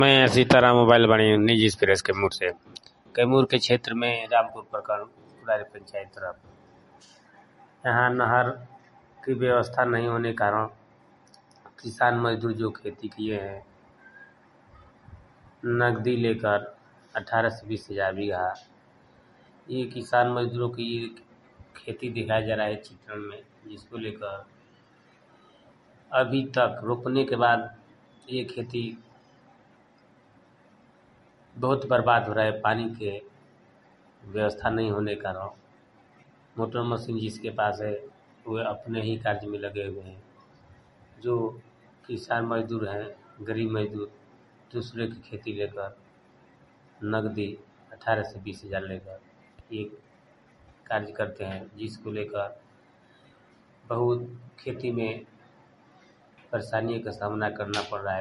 मैं सीताराम मोबाइल बनी निजी एक्सप्रेस कैमूर से। कैमूर के क्षेत्र में रामपुर प्रखंड कुदारी पंचायत तरफ यहाँ नहर की व्यवस्था नहीं होने के कारण किसान मजदूर जो खेती किए हैं नकदी लेकर 18 से 20 हज़ार बीघा, ये किसान मजदूरों की खेती दिखाया जा रहा है चित्रण में, जिसको लेकर अभी तक रोपने के बाद ये खेती बहुत बर्बाद हो रहा है। पानी के व्यवस्था नहीं होने के कारण मोटर मशीन जिसके पास है वह अपने ही कार्य में लगे हुए हैं। जो किसान मजदूर हैं, गरीब मजदूर, दूसरे की खेती लेकर नकदी 18 से 20 हज़ार लेकर ये कार्य करते हैं, जिसको लेकर बहुत खेती में परेशानियों का सामना करना पड़ रहा है।